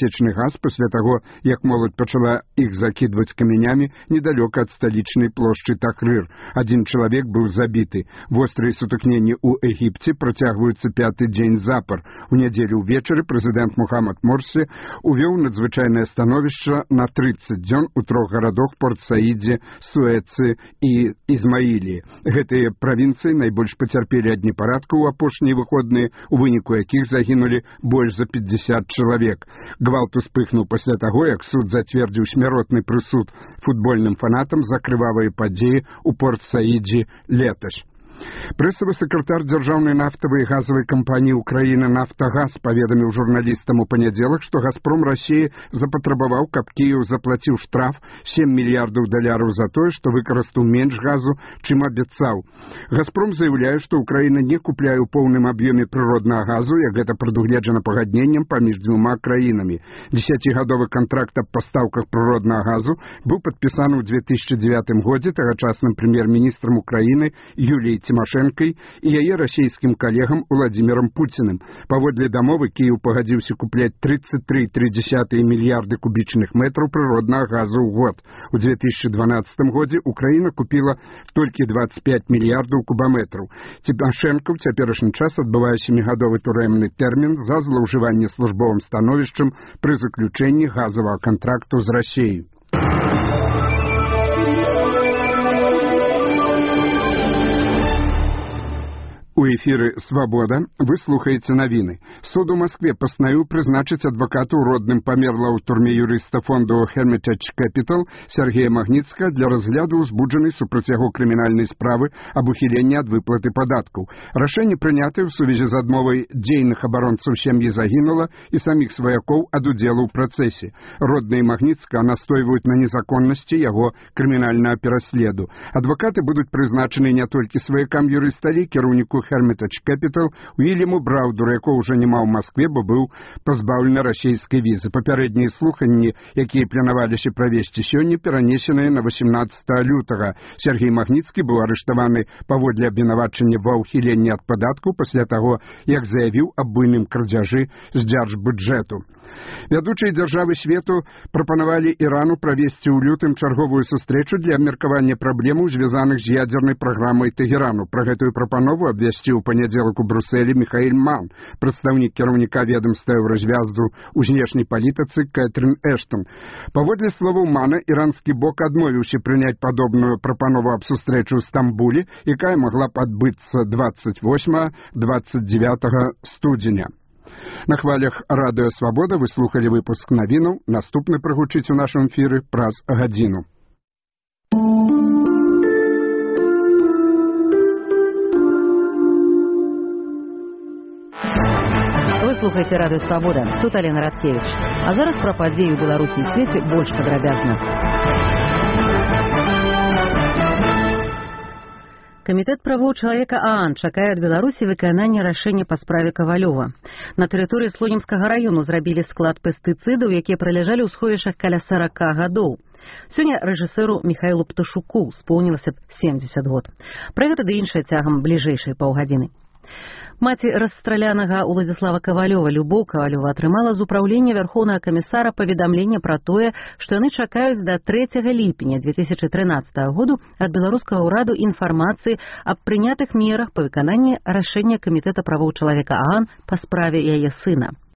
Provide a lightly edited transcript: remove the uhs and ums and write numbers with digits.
сцечны газ пасля таго, як моладзь пачала іх закідваць камянямі недалёка ад сталічнай плошчы Тахрыр. Адзін чалавек быў забіты. Вострыя сутыкненні ў Егіпце працягваюцца 5-й дзень запар. У нядзелю ўвечары прэзідэнт Мухаммад Морсі увёў надзвычайнае становішча на 30 дзён у 3 гарадах Порт-Саідзе, Суэцы і Ізмаіліі. Гэтыя правінцыі найбольш пацярпелі ад непарадкаў у апошнія выходныя, у выніку якіх загінулі больш за 50 чалавек. Гвалт успыхнуў пасля таго, як суд зацвердзіў смяротны прысуд футбольным фанатам за крывавыя падзеі ў Порт-Саідзе летась. Прэсавы сакратар дзяржаўнай нафтавай і газавай кампаніі ўкраіны «Нафтагаз» паведаміў журналістам у панядзелак, што «Газпром» Расіі запатрабаваў, каб Кіеў заплаціў штраф $7 мільярдаў за тое, што выкарыстаў менш газу, чым абяцаў. «Газпром» заяўляе, што Украіна не купляе ў поўным аб'ёме прыроднага газу, як гэта прадугледжана пагадненнем паміж дзвюма краінамі. 10-гадовы кантракт аб пастаўках прыроднага газу быў падпісаны ў 2009 годзе тагачасным прэм'ер-міністрам Украіны Юліяй Тимошенкой і яе расійскім калегам Владимиром Путиным. Паводле дамовы Кіеў пагадзіўся купляць 33,3 мільярды кубічных метраў прыроднага газу ў год. У 2012 годзе Украіна купіла толькі 25 мільярдаў кубаметраў. Тимошенко ў цяперашні час адбывае 7-гадовы турэмны тэрмін за злоўжыванне службовым становішчам пры заключэнні газавага кантракту з Расіяй. У эфіры «Свабода» вы слухаеце навіны. Суд у Маскве пастанавіў прызначыць адвакату ў родным памерлага ў турме юрыста фонду Hermitage Capital Сергея Магніцкага для разгляду ўзбуджанай супраць яго крымінальнай справы аб ухіленні ад выплаты падаткаў. Рашэнне прынятае ў сувязі з адмовай дзейных абаронцаў сям'і загінула і саміх сваякоў ад удзелу ў працэсе. Родныя Магніцкага настойваюць на незаконнасці яго крымінальнага пераследу. Адвакаты будуць прызначаны не толькі сваякам юрыста, але кіраўніку Hermitage Capital Уильяму Браудеру, якого ўжо няма ў Маскве, бо быў пазбаўлены расійскай візы. Папярэднія слуханні, якія планаваліся правесці сёння, перанесеныя на 18 лютага. Сергей Магніцкі быў арыштаваны паводле абвінавачання ва ўхіленні ад падаткаў пасля таго, як заявіў аб буйным крадзяжы з дзяржбюджэту. Вядучыя дзяржавы свету прапанавалі Ірану правесці ў лютым чарговую сустрэчу для абмеркавання праблемаў, звязаных з ядзернай праграмай Тэгэрану. Пра гэтую прапанову абвясціў у панядзелак у Брусэлі Михаэль Ман, прадстаўнік кіраўніка ведамства ў развязду ў знешняй палітыцы Кэтрин Эштон. Паводле словаў Мана, іранскі бок адмовіўся прыняць падобную прапанову аб сустрэчу ў Стамбуле, якая магла б адбыцца 28-29 студзеня. На хвалях радыё «Свабода» вы слухалі выпуск навінаў. Наступны прагучыць у нашым эфіры праз гадзіну. Вы слухаеце радыё «Свабода». Тут Алена Радкевіч. А зараз пра падзеі ў Беларусі і свеце больш падрабязна. Камітэт правоў чалавека ААН чакае ад Беларусі выканання рашэння па справе Кавалёва. На тэрыторыі Слонімскага раёну зрабілі склад пестыцыдаў, якія праляжалі ў сховішчах каля 40 гадоў. Сёння рэжысэру Міхаілу Пташуку споўнілася б 70 год. Пра гэта ды іншае цягам бліжэйшай паўгадзіны. Маці расстралянага Уладзіслава Кавалёва Любоў Кавалёва атрымала з упраўлення вярхоўнага камісара паведамленне пра тое, што яны чакаюць да 3 ліпеня 2013 году ад беларускага ўраду інфармацыі аб прынятых мерах па выкананні рашэння Камітэта правоў чалавека ААН па справе яе сына.